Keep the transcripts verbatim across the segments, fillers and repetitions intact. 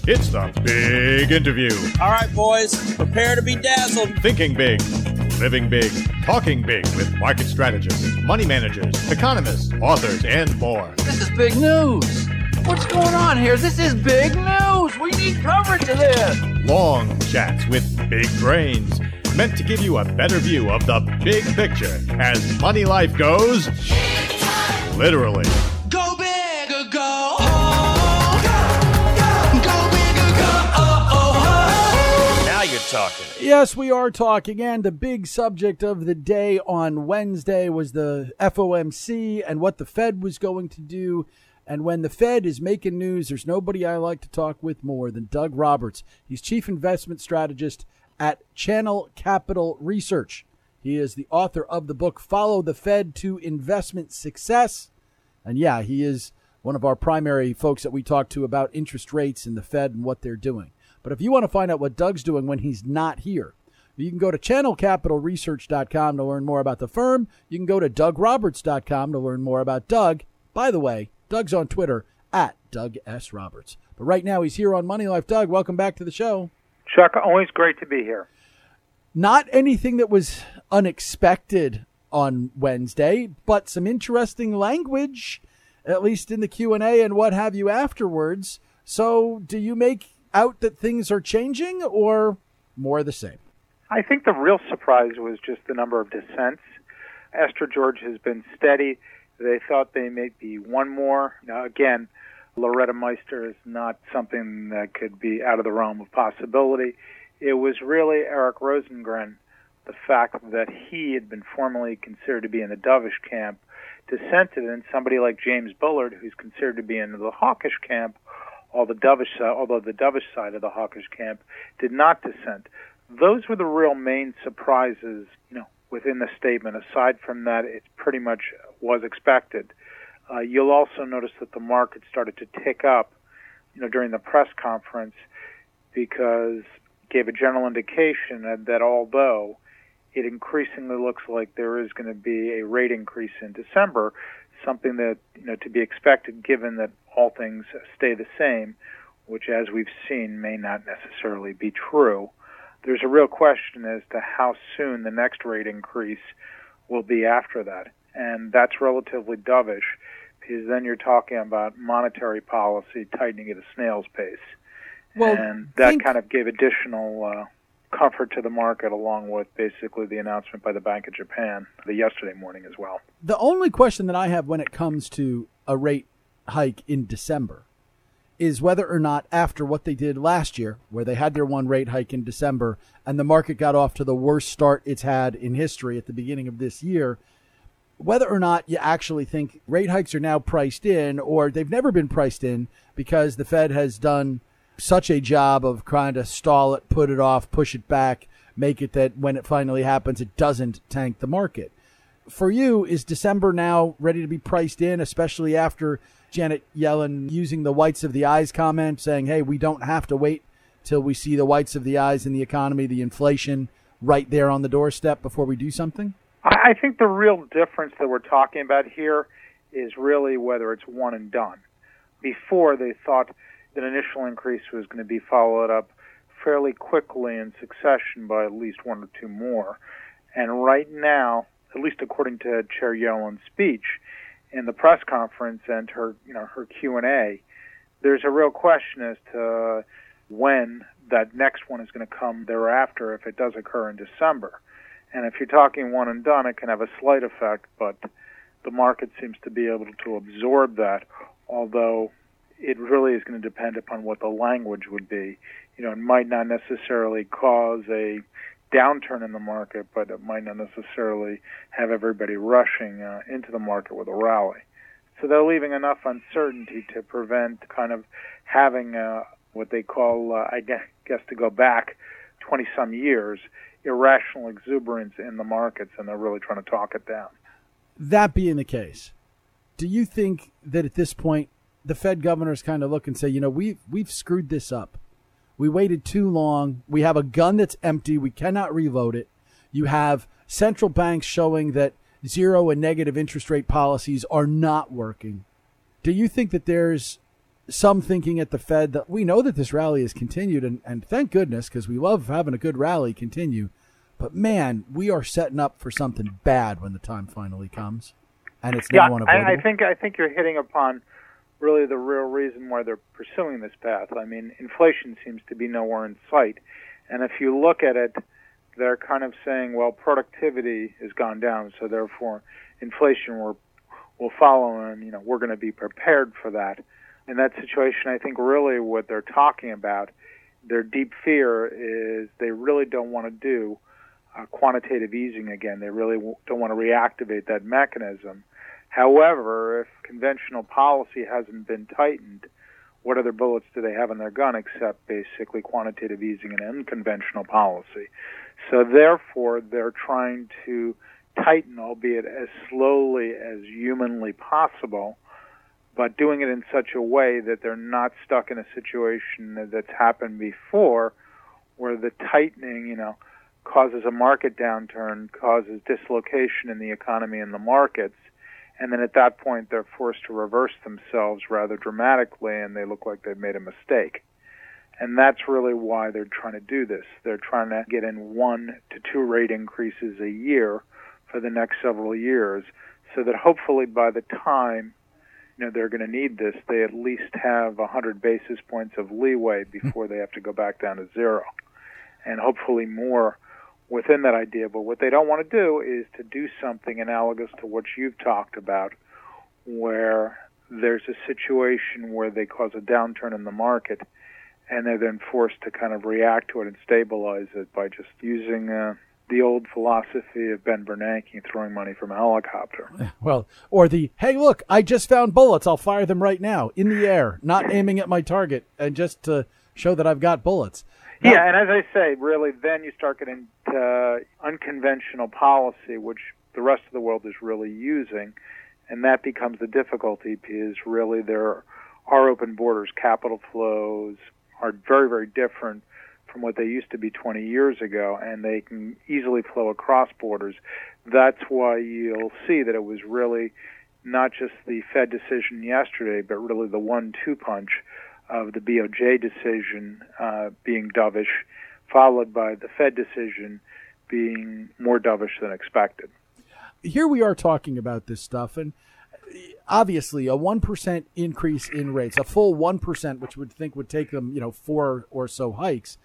It's the big interview. All right, boys, prepare to be dazzled. Thinking big, living big, talking big with market strategists, money managers, economists, authors, and more. This is big news. What's going on here? This is big news. We need coverage of this. Long chats with big brains, meant to give you a better view of the big picture as money life goes, literally. Go big or go home. Go, go, go big or go oh, oh, oh. Now you're talking. Yes, we are talking, and the big subject of the day on Wednesday was the F O M C and what the Fed was going to do. And when the Fed is making news, there's nobody I like to talk with more than Doug Roberts. He's Chief Investment Strategist at Channel Capital Research. He is the author of the book, Follow the Fed to Investment Success. And yeah, he is one of our primary folks that we talk to about interest rates and the Fed and what they're doing. But if you want to find out what Doug's doing when he's not here, you can go to channel capital research dot com to learn more about the firm. You can go to doug roberts dot com to learn more about Doug. By the way, Doug's on Twitter at Doug S. Roberts. But right now he's here on Money Life. Doug, welcome back to the show. Chuck, always great to be here. Not anything that was unexpected on Wednesday, but some interesting language, at least in the Q and A and what have you afterwards. So do you make out that things are changing or more the same? I think the real surprise was just the number of dissents. Esther George has been steady. They thought they may be one more. Now, again, Loretta Meister is not something that could be out of the realm of possibility. It was really Eric Rosengren, the fact that he had been formerly considered to be in the dovish camp, dissented, and somebody like James Bullard, who's considered to be in the hawkish camp, although the dovish side, although the dovish side of the hawkish camp did not dissent. Those were the real main surprises, you know, within the statement. Aside from that, it pretty much was expected. Uh, you'll also notice that the market started to tick up, you know, during the press conference because it gave a general indication that, that although it increasingly looks like there is going to be a rate increase in December, something that, you know, to be expected given that all things stay the same, which as we've seen may not necessarily be true. There's a real question as to how soon the next rate increase will be after that. And that's relatively dovish, because then you're talking about monetary policy tightening at a snail's pace. Well, and that think- kind of gave additional uh, comfort to the market, along with basically the announcement by the Bank of Japan the yesterday morning as well. The only question that I have when it comes to a rate hike in December is whether or not after what they did last year, where they had their one rate hike in December and the market got off to the worst start it's had in history at the beginning of this year, whether or not you actually think rate hikes are now priced in, or they've never been priced in because the Fed has done such a job of trying to stall it, put it off, push it back, make it that when it finally happens, it doesn't tank the market. For you, is December now ready to be priced in, especially after Janet Yellen using the whites of the eyes comment, saying, hey, we don't have to wait till we see the whites of the eyes in the economy, the inflation right there on the doorstep before we do something? I think the real difference that we're talking about here is really whether it's one and done. Before, they thought that initial increase was going to be followed up fairly quickly in succession by at least one or two more. And right now, at least according to Chair Yellen's speech in the press conference and her, you know, her Q and A, there's a real question as to when that next one is going to come thereafter if it does occur in December. And if you're talking one and done, it can have a slight effect, but the market seems to be able to absorb that, although it really is going to depend upon what the language would be. You know, it might not necessarily cause a downturn in the market, but it might not necessarily have everybody rushing uh, into the market with a rally. So they're leaving enough uncertainty to prevent kind of having uh, what they call, uh, I guess, guess to go back twenty-some years, irrational exuberance in the markets, and they're really trying to talk it down. That being the case, do you think that at this point the Fed governors kind of look and say, you know, we've, we've screwed this up. We waited too long. We have a gun that's empty. We cannot reload it. You have central banks showing that zero and negative interest rate policies are not working. Do you think that there's some thinking at the Fed that we know that this rally has continued, and, and thank goodness, because we love having a good rally continue. But, man, we are setting up for something bad when the time finally comes, and it's yeah, now unavoidable. I, I think I think you're hitting upon really the real reason why they're pursuing this path. I mean, inflation seems to be nowhere in sight, and if you look at it, they're kind of saying, well, productivity has gone down, so therefore inflation will will follow, and you know we're going to be prepared for that. In that situation, I think really what they're talking about, their deep fear is they really don't want to do uh, quantitative easing again. They really don't want to reactivate that mechanism. However, if conventional policy hasn't been tightened, what other bullets do they have in their gun except basically quantitative easing and unconventional policy? So therefore, they're trying to tighten, albeit as slowly as humanly possible, but doing it in such a way that they're not stuck in a situation that's happened before where the tightening, you know, causes a market downturn, causes dislocation in the economy and the markets, and then at that point they're forced to reverse themselves rather dramatically and they look like they've made a mistake. And that's really why they're trying to do this. They're trying to get in one to two rate increases a year for the next several years so that hopefully by the time you know they're going to need this, they at least have one hundred basis points of leeway before they have to go back down to zero. And hopefully more within that idea. But what they don't want to do is to do something analogous to what you've talked about, where there's a situation where they cause a downturn in the market and they're then forced to kind of react to it and stabilize it by just using uh, the old philosophy of Ben Bernanke throwing money from a helicopter. Well, or the, hey, look, I just found bullets. I'll fire them right now in the air, not aiming at my target, and just to show that I've got bullets. Now, yeah, and as I say, really, then you start getting to unconventional policy, which the rest of the world is really using, and that becomes the difficulty because really there are open borders. Capital flows are very, very different from what they used to be twenty years ago, and they can easily flow across borders. That's why you'll see that it was really not just the Fed decision yesterday, but really the one two punch of the B O J decision uh, being dovish, followed by the Fed decision being more dovish than expected. Here we are talking about this stuff, and obviously a one percent increase in rates, a full one percent, which would think would take them, you know, four or so hikes,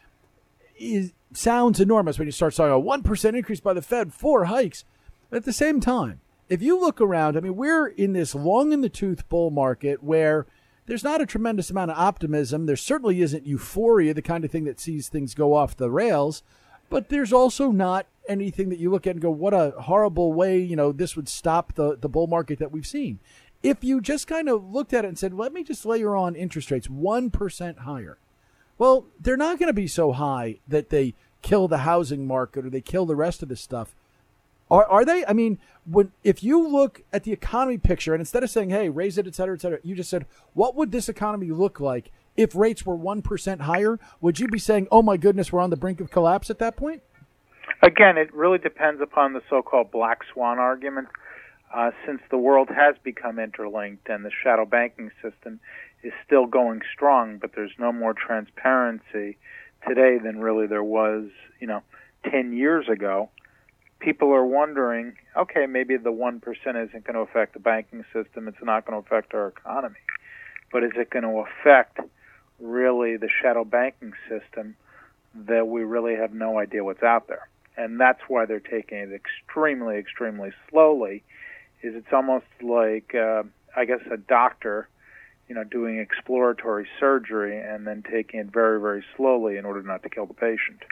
is sounds enormous when you start talking a one percent increase by the Fed, four hikes. At the same time, if you look around, I mean, we're in this long-in-the-tooth bull market where there's not a tremendous amount of optimism. There certainly isn't euphoria, the kind of thing that sees things go off the rails. But there's also not anything that you look at and go, what a horrible way, you know, this would stop the, the bull market that we've seen. If you just kind of looked at it and said, let me just layer on interest rates one percent higher. Well, they're not going to be so high that they kill the housing market or they kill the rest of this stuff. Are are they? I mean, when if you look at the economy picture and instead of saying, hey, raise it, et cetera, et cetera, you just said, what would this economy look like if rates were one percent higher? Would you be saying, oh, my goodness, we're on the brink of collapse at that point? Again, it really depends upon the so-called black swan argument. Uh, since the world has become interlinked and the shadow banking system is still going strong, but there's no more transparency today than really there was, you know, ten years ago, people are wondering, okay, maybe the one percent isn't going to affect the banking system, it's not going to affect our economy, but is it going to affect really the shadow banking system that we really have no idea what's out there? And that's why they're taking it extremely, extremely slowly, is it's almost like, uh, I guess, a doctor, you know, doing exploratory surgery and then taking it very, very slowly in order not to kill the patient.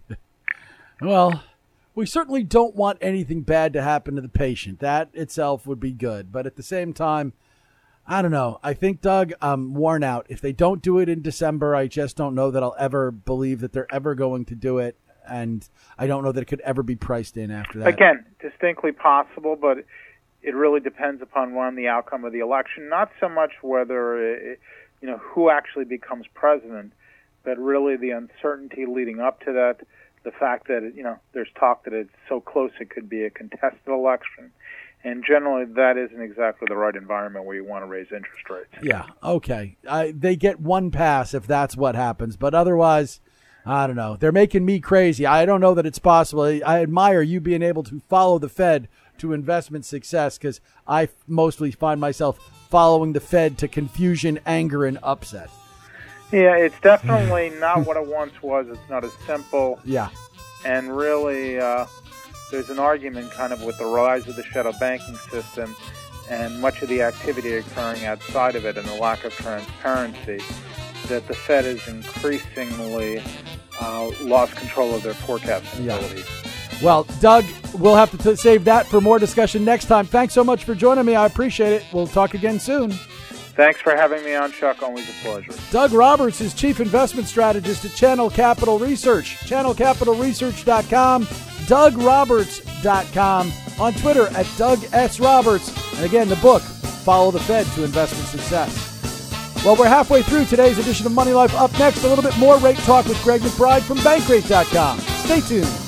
Well, we certainly don't want anything bad to happen to the patient. That itself would be good. But at the same time, I don't know. I think, Doug, I'm worn out. If they don't do it in December, I just don't know that I'll ever believe that they're ever going to do it. And I don't know that it could ever be priced in after that. Again, distinctly possible, but it really depends upon one, the outcome of the election. Not so much whether, it, you know, who actually becomes president, but really the uncertainty leading up to that, the fact that, you know, there's talk that it's so close it could be a contested election. And generally, that isn't exactly the right environment where you want to raise interest rates. Yeah, okay. I, they get one pass if that's what happens. But otherwise, I don't know. They're making me crazy. I don't know that it's possible. I admire you being able to follow the Fed to investment success because I mostly find myself following the Fed to confusion, anger, and upset. Yeah, it's definitely not what it once was. It's not as simple. Yeah. And really, uh, there's an argument kind of with the rise of the shadow banking system and much of the activity occurring outside of it and the lack of transparency that the Fed has increasingly uh, lost control of their forecasting Yeah. abilities. Well, Doug, we'll have to t- save that for more discussion next time. Thanks so much for joining me. I appreciate it. We'll talk again soon. Thanks for having me on, Chuck. Always a pleasure. Doug Roberts is Chief Investment Strategist at Channel Capital Research. channel capital research dot com. Doug Roberts dot com, on Twitter at Doug S. Roberts. And again, the book, Follow the Fed to Investment Success. Well, we're halfway through today's edition of Money Life. Up next, a little bit more rate talk with Greg McBride from bankrate dot com. Stay tuned.